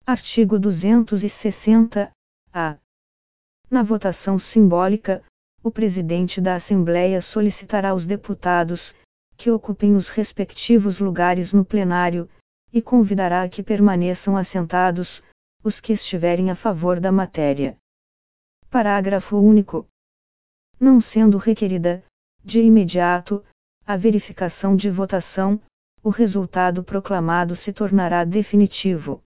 Artigo 260-A. Na votação simbólica, o presidente da Assembleia solicitará aos deputados, que ocupem os respectivos lugares no plenário, e convidará a que permaneçam assentados, os que estiverem a favor da matéria. Parágrafo único. Não sendo requerida, de imediato, a verificação de votação, o resultado proclamado se tornará definitivo.